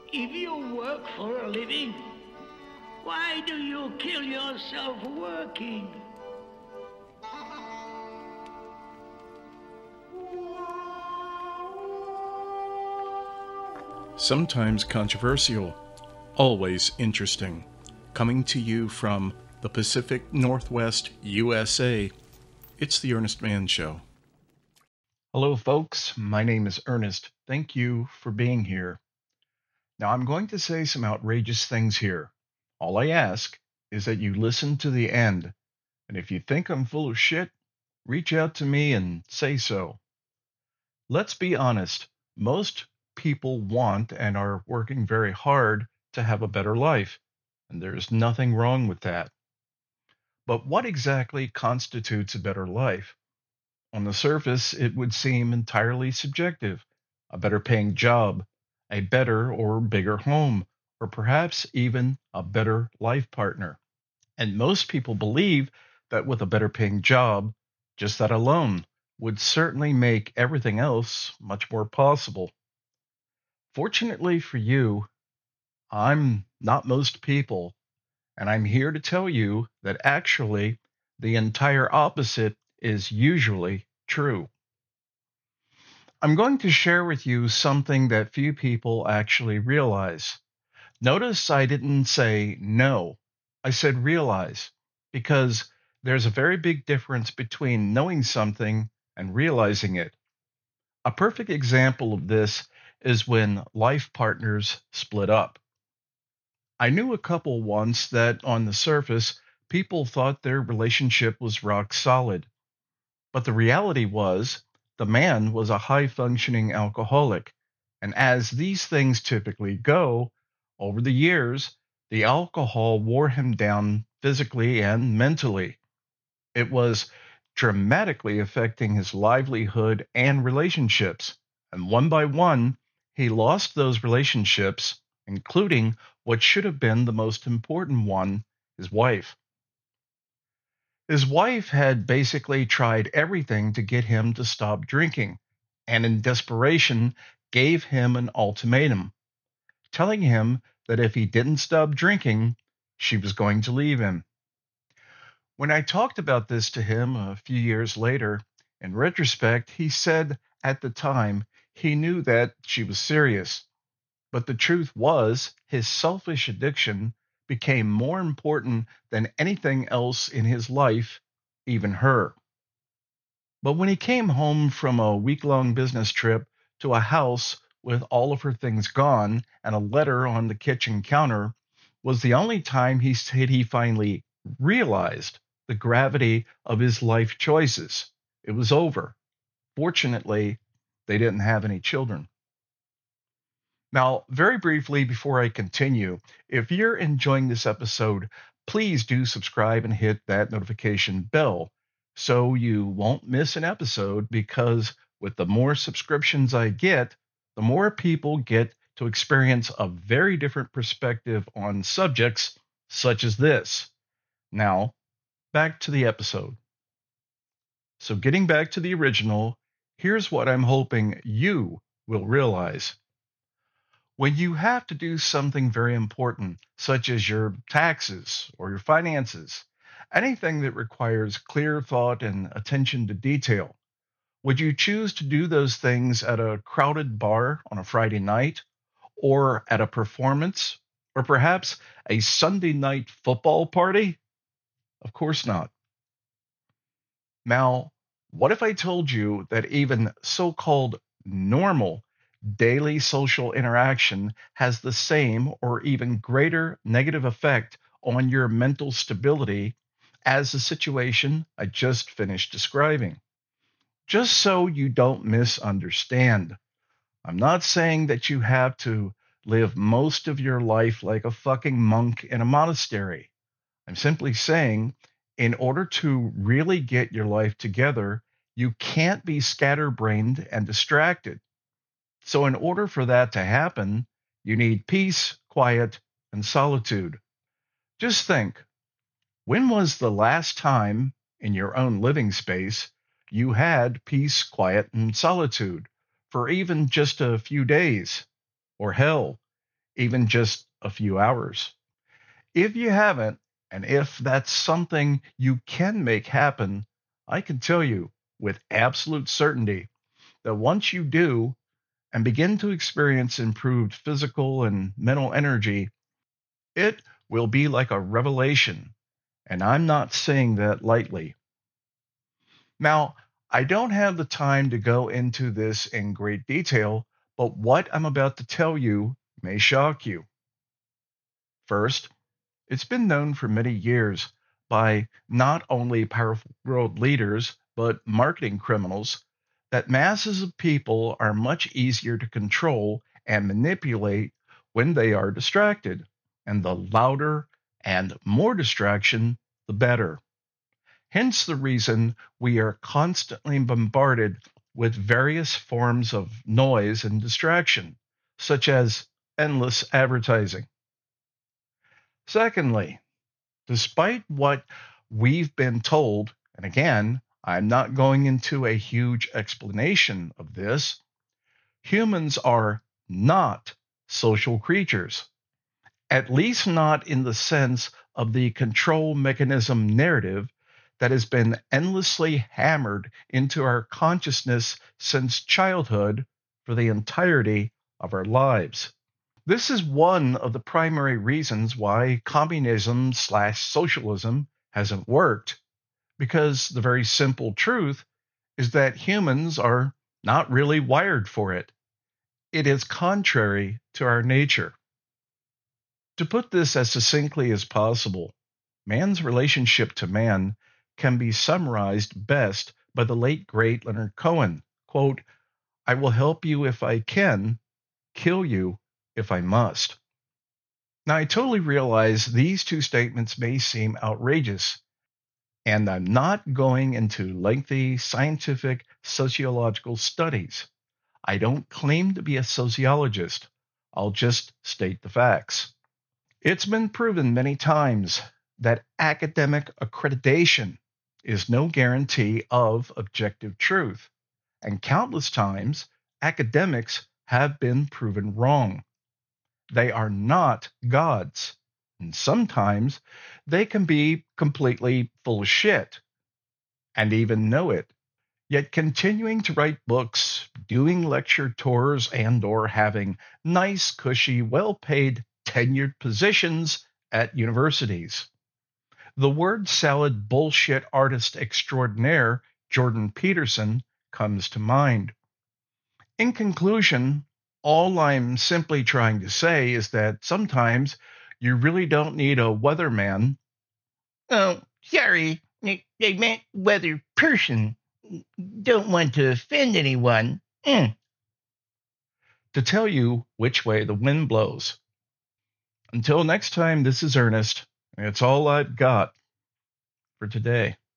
If you work for a living, why do you kill yourself working? Sometimes controversial, always interesting. Coming to you from the Pacific Northwest, USA, it's the Ernest Mann Show. Hello, folks. My name is Ernest. Thank you for being here. Now, I'm going to say some outrageous things here. All I ask is that you listen to the end. And if you think I'm full of shit, reach out to me and say so. Let's be honest. Most people want and are working very hard to have a better life, and there's nothing wrong with that. But what exactly constitutes a better life? On the surface, it would seem entirely subjective. A better paying job, a better or bigger home, or perhaps even a better life partner. And most people believe that with a better paying job, just that alone would certainly make everything else much more possible. Fortunately for you, I'm not most people, and I'm here to tell you that actually the entire opposite is usually true. I'm going to share with you something that few people actually realize. Notice I didn't say no, I said realize, because there's a very big difference between knowing something and realizing it. A perfect example of this is when life partners split up. I knew a couple once that on the surface, people thought their relationship was rock solid. But the reality was, the man was a high functioning alcoholic. And as these things typically go, over the years, the alcohol wore him down physically and mentally. It was dramatically affecting his livelihood and relationships. And one by one, he lost those relationships, including what should have been the most important one, his wife. His wife had basically tried everything to get him to stop drinking, and in desperation, gave him an ultimatum, telling him that if he didn't stop drinking, she was going to leave him. When I talked about this to him a few years later, in retrospect, he said at the time he knew that she was serious. But the truth was, his selfish addiction became more important than anything else in his life, even her. But when he came home from a week long business trip to a house with all of her things gone and a letter on the kitchen counter, was the only time he said he finally realized the gravity of his life choices. It was over. Fortunately, they didn't have any children. Now, very briefly before I continue, if you're enjoying this episode, please do subscribe and hit that notification bell so you won't miss an episode because with the more subscriptions I get, the more people get to experience a very different perspective on subjects such as this. Now, back to the episode. So, getting back to the original, here's what I'm hoping you will realize. When you have to do something very important, such as your taxes or your finances, anything that requires clear thought and attention to detail, would you choose to do those things at a crowded bar on a Friday night, or at a performance, or perhaps a Sunday night football party? Of course not. Now, what if I told you that even so called normal daily social interaction has the same or even greater negative effect on your mental stability as the situation I just finished describing? Just so you don't misunderstand, I'm not saying that you have to live most of your life like a fucking monk in a monastery. I'm simply saying, in order to really get your life together, you can't be scatterbrained and distracted. So, in order for that to happen, you need peace, quiet, and solitude. Just think, when was the last time in your own living space you had peace, quiet, and solitude for even just a few days? Or hell, even just a few hours. If you haven't, and if that's something you can make happen, I can tell you with absolute certainty that once you do and begin to experience improved physical and mental energy, it will be like a revelation. And I'm not saying that lightly. Now, I don't have the time to go into this in great detail, but what I'm about to tell you may shock you. First, it's been known for many years by not only powerful world leaders, but marketing criminals, that masses of people are much easier to control and manipulate when they are distracted. And the louder and more distraction, the better. Hence the reason we are constantly bombarded with various forms of noise and distraction, such as endless advertising. Secondly, despite what we've been told, and again, I'm not going into a huge explanation of this, humans are not social creatures, at least not in the sense of the control mechanism narrative that has been endlessly hammered into our consciousness since childhood for the entirety of our lives. This is one of the primary reasons why communism/socialism hasn't worked, because the very simple truth is that humans are not really wired for it. It is contrary to our nature. To put this as succinctly as possible, man's relationship to man can be summarized best by the late great Leonard Cohen. Quote, "I will help you if I can, kill you if I must." Now, I totally realize these two statements may seem outrageous, and I'm not going into lengthy scientific sociological studies. I don't claim to be a sociologist. I'll just state the facts. It's been proven many times that academic accreditation is no guarantee of objective truth, and countless times academics have been proven wrong. They are not gods, and sometimes they can be completely full of shit and even know it, yet continuing to write books, doing lecture tours, and or having nice, cushy, well-paid, tenured positions at universities. The word salad bullshit artist extraordinaire Jordan Peterson comes to mind. In conclusion, all I'm simply trying to say is that sometimes you really don't need a weatherman. Oh, sorry. They meant weather person. Don't want to offend anyone. To tell you which way the wind blows. Until next time, this is Ernest, and it's all I've got for today.